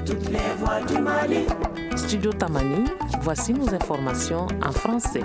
toutes les voix du Mali. Studio Tamani, voici nos informations en français.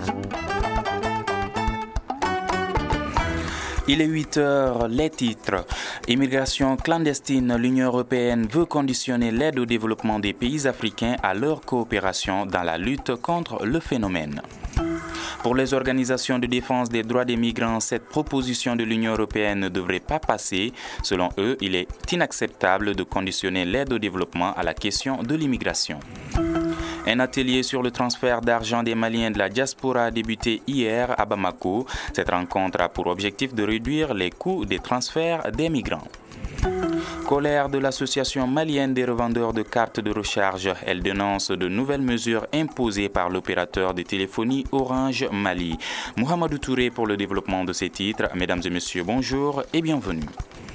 Il est 8 heures, les titres. Immigration clandestine, l'Union européenne veut conditionner l'aide au développement des pays africains à leur coopération dans la lutte contre le phénomène. Pour les organisations de défense des droits des migrants, cette proposition de l'Union européenne ne devrait pas passer. Selon eux, il est inacceptable de conditionner l'aide au développement à la question de l'immigration. Un atelier sur le transfert d'argent des Maliens de la diaspora a débuté hier à Bamako. Cette rencontre a pour objectif de réduire les coûts des transferts des migrants. Colère de l'association malienne des revendeurs de cartes de recharge. Elle dénonce de nouvelles mesures imposées par l'opérateur de téléphonie Orange Mali. Mohamedou Touré pour le développement de ces titres. Mesdames et messieurs, bonjour et bienvenue.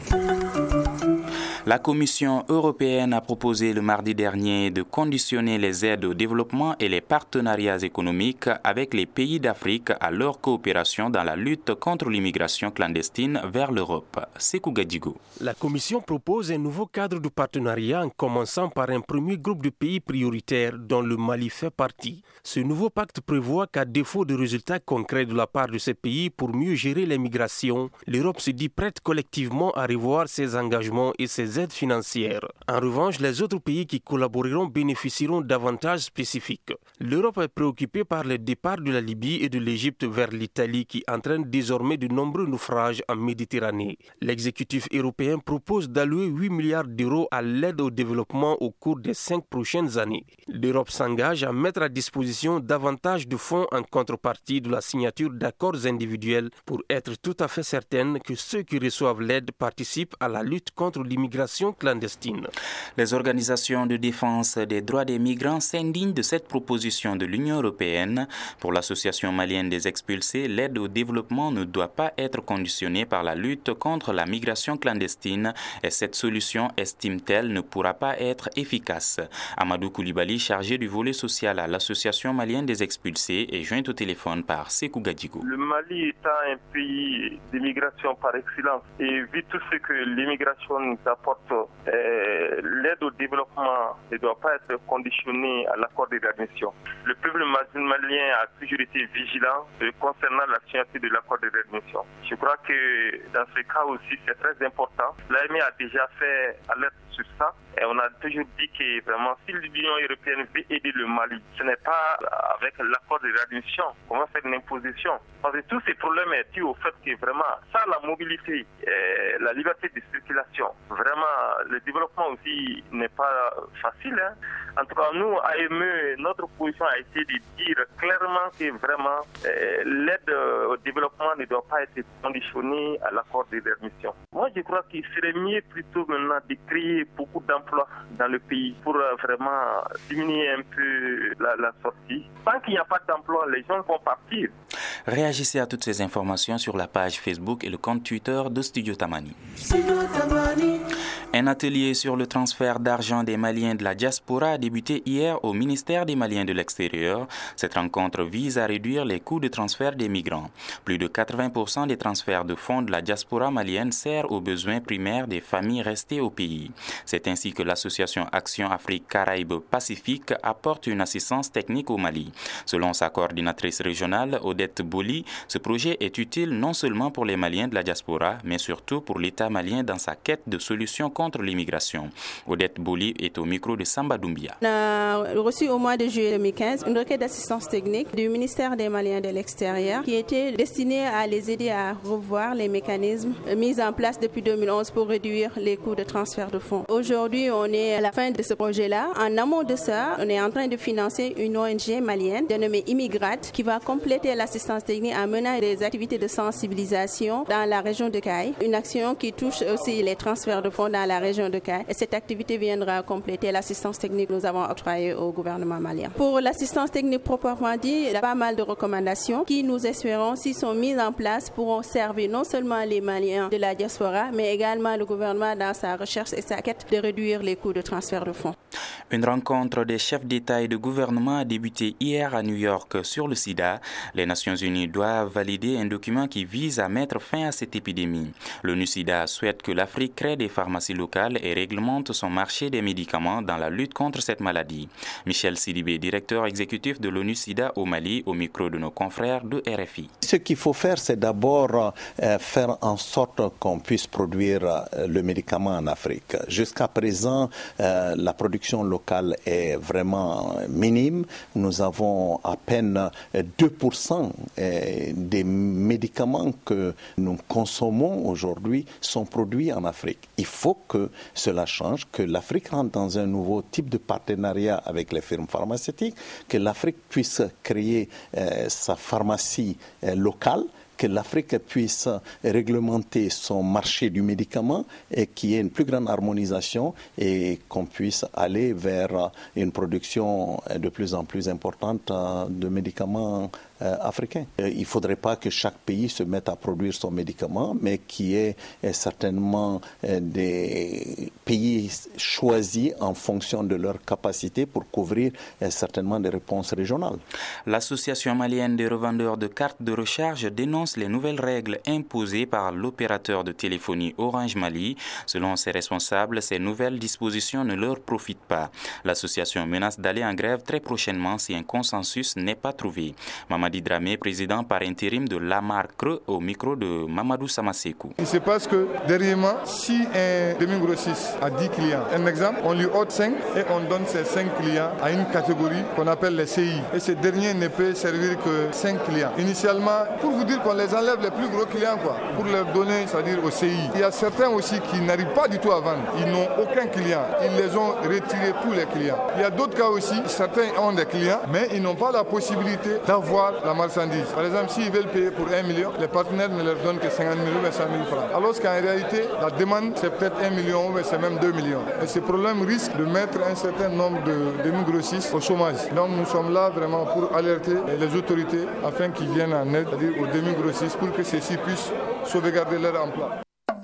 La Commission européenne a proposé le mardi dernier de conditionner les aides au développement et les partenariats économiques avec les pays d'Afrique à leur coopération dans la lutte contre l'immigration clandestine vers l'Europe. Sekou Gadjigo. La Commission propose un nouveau cadre de partenariat en commençant par un premier groupe de pays prioritaires dont le Mali fait partie. Ce nouveau pacte prévoit qu'à défaut de résultats concrets de la part de ces pays pour mieux gérer l'immigration, l'Europe se dit prête collectivement à revoir ses engagements et ses aides financières. En revanche, les autres pays qui collaboreront bénéficieront d'avantages spécifiques. L'Europe est préoccupée par le départ de la Libye et de l'Égypte vers l'Italie qui entraîne désormais de nombreux naufrages en Méditerranée. L'exécutif européen propose d'allouer 8 milliards d'euros à l'aide au développement au cours des 5 prochaines années. L'Europe s'engage à mettre à disposition davantage de fonds en contrepartie de la signature d'accords individuels pour être tout à fait certaine que ceux qui reçoivent l'aide participent à la lutte contre l'immigration clandestine. Les organisations de défense des droits des migrants s'indignent de cette proposition de l'Union européenne. Pour l'association malienne des expulsés, l'aide au développement ne doit pas être conditionnée par la lutte contre la migration clandestine et cette solution, estime-t-elle, ne pourra pas être efficace. Amadou Koulibaly, chargé du volet social à l'association malienne des expulsés, est joint au téléphone par Sekou Gadjigo. Le Mali étant un pays d'immigration par excellence et vu tout ce que l'immigration nous apporte, l'aide au développement ne doit pas être conditionnée à l'accord de réadmission. Le peuple malien a toujours été vigilant concernant la signature de l'accord de réadmission. Je crois que dans ce cas aussi, c'est très important. L'AMI a déjà fait alerte sur ça et on a toujours dit que vraiment, si l'Union européenne veut aider le Mali, ce n'est pas avec l'accord de réadmission qu'on va faire une imposition. Parce que tous ces problèmes sont dus au fait que vraiment, sans la mobilité, la liberté de circulation, vraiment, le développement aussi n'est pas facile. En tout cas, nous, AME, notre position a été de dire clairement que vraiment, l'aide au développement ne doit pas être conditionnée à l'accord de réadmission. Moi, je crois qu'il serait mieux plutôt maintenant de créer beaucoup d'emplois dans le pays pour vraiment diminuer un peu la sortie. Tant qu'il n'y a pas d'emploi, les gens vont partir. Réagissez à toutes ces informations sur la page Facebook et le compte Twitter de Studio Tamani. Un atelier sur le transfert d'argent des Maliens de la diaspora a débuté hier au ministère des Maliens de l'extérieur. Cette rencontre vise à réduire les coûts de transfert des migrants. Plus de 80% des transferts de fonds de la diaspora malienne servent aux besoins primaires des familles restées au pays. C'est ainsi que l'association Action Afrique Caraïbes Pacifique apporte une assistance technique au Mali. Selon sa coordinatrice régionale, Odette Boli, ce projet est utile non seulement pour les Maliens de la diaspora, mais surtout pour l'État malien dans sa quête de solutions contre l'immigration. Odette Boli est au micro de Samba Doumbia. On a reçu au mois de juillet 2015 une requête d'assistance technique du ministère des Maliens de l'extérieur qui était destinée à les aider à revoir les mécanismes mis en place depuis 2011 pour réduire les coûts de transfert de fonds. Aujourd'hui, on est à la fin de ce projet-là. En amont de ça, on est en train de financer une ONG malienne dénommée Immigrate qui va compléter l'assistance technique en menant des activités de sensibilisation dans la région de Caille. Une action qui touche aussi les transferts de fonds dans la région de Caille. Et cette activité viendra compléter l'assistance technique que nous avons octroyée au gouvernement malien. Pour l'assistance technique proprement dit, il y a pas mal de recommandations qui, nous espérons, s'ils sont mises en place, pourront servir non seulement les Maliens de la diaspora, mais également le gouvernement dans sa recherche et sa quête de réduire les coûts de transfert de fonds. Une rencontre des chefs d'État et de gouvernement a débuté hier à New York sur le sida. Les Nations Unies doivent valider un document qui vise à mettre fin à cette épidémie. L'ONU-SIDA souhaite que l'Afrique crée des pharmacies locale et réglemente son marché des médicaments dans la lutte contre cette maladie. Michel Sidibé, directeur exécutif de l'ONU-SIDA au Mali, au micro de nos confrères de RFI. Ce qu'il faut faire, c'est d'abord faire en sorte qu'on puisse produire le médicament en Afrique. Jusqu'à présent, la production locale est vraiment minime. Nous avons à peine 2% des médicaments que nous consommons aujourd'hui sont produits en Afrique. Il faut que cela change, que l'Afrique rentre dans un nouveau type de partenariat avec les firmes pharmaceutiques, que l'Afrique puisse créer sa pharmacie locale, que l'Afrique puisse réglementer son marché du médicament et qu'il y ait une plus grande harmonisation et qu'on puisse aller vers une production de plus en plus importante de médicaments africains. Il ne faudrait pas que chaque pays se mette à produire son médicament, mais qu'il y ait certainement des pays choisis en fonction de leur capacité pour couvrir certainement des réponses régionales. L'Association malienne des revendeurs de cartes de recharge dénonce les nouvelles règles imposées par l'opérateur de téléphonie Orange Mali. Selon ses responsables, ces nouvelles dispositions ne leur profitent pas. L'association menace d'aller en grève très prochainement si un consensus n'est pas trouvé. Mamadi Dramé, président par intérim de l'AMAR-CRE, au micro de Mamadou Samasekou. Il se passe que, dernièrement, si un demi-grossiste a 10 clients, un exemple, on lui ôte 5 et on donne ces 5 clients à une catégorie qu'on appelle les CI. Et ce dernier ne peut servir que 5 clients. Initialement, pour vous dire qu'on les enlève les plus gros clients, pour les donner, c'est-à-dire aux CI. Il y a certains aussi qui n'arrivent pas du tout à vendre. Ils n'ont aucun client. Ils les ont retirés tous les clients. Il y a d'autres cas aussi, certains ont des clients, mais ils n'ont pas la possibilité d'avoir la marchandise. Par exemple, s'ils veulent payer pour 1 million, les partenaires ne leur donnent que 50 000 ou 100 000 francs. Alors qu'en réalité, la demande, c'est peut-être 1 million, mais c'est même 2 millions. Et ce problème risque de mettre un certain nombre de demi-grossistes au chômage. Donc nous sommes là vraiment pour alerter les autorités afin qu'ils viennent en aide, c'est-à-dire aux demi-grossistes, pour que ceux-ci puissent sauvegarder leur emploi.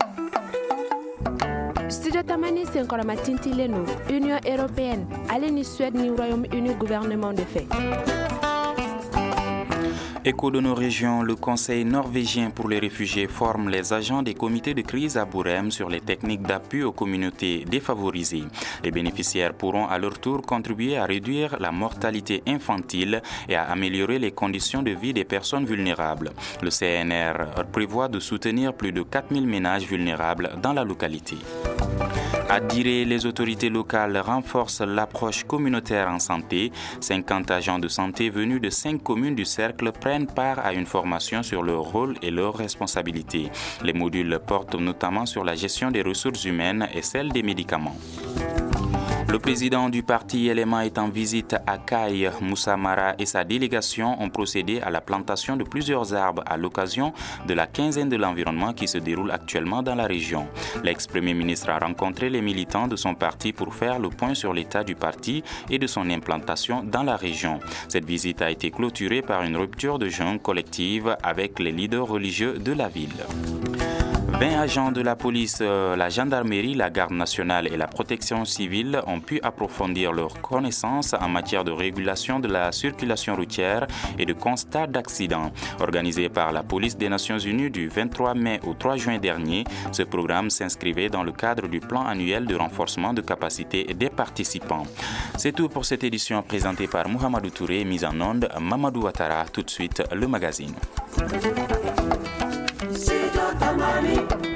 Studio Tamani Senkorama Tintileno, Union européenne, Aleni Suède ni Royaume-Uni, gouvernement de fait. Écho de nos régions, le Conseil norvégien pour les réfugiés forme les agents des comités de crise à Bourem sur les techniques d'appui aux communautés défavorisées. Les bénéficiaires pourront à leur tour contribuer à réduire la mortalité infantile et à améliorer les conditions de vie des personnes vulnérables. Le CNR prévoit de soutenir plus de 4000 ménages vulnérables dans la localité. À Diré, les autorités locales renforcent l'approche communautaire en santé. 50 agents de santé venus de 5 communes du cercle prennent part à une formation sur leur rôle et leurs responsabilités. Les modules portent notamment sur la gestion des ressources humaines et celle des médicaments. Le président du parti LMA est en visite à Kaye. Moussa Mara et sa délégation ont procédé à la plantation de plusieurs arbres à l'occasion de la quinzaine de l'environnement qui se déroule actuellement dans la région. L'ex-premier ministre a rencontré les militants de son parti pour faire le point sur l'état du parti et de son implantation dans la région. Cette visite a été clôturée par une rupture de jeûne collective avec les leaders religieux de la ville. 20 agents de la police, la gendarmerie, la garde nationale et la protection civile ont pu approfondir leurs connaissances en matière de régulation de la circulation routière et de constat d'accidents. Organisé par la police des Nations Unies du 23 mai au 3 juin dernier, ce programme s'inscrivait dans le cadre du plan annuel de renforcement de capacité des participants. C'est tout pour cette édition présentée par Mohamedou Touré, mise en onde Mamadou Ouattara. Tout de suite, le magazine. Tamani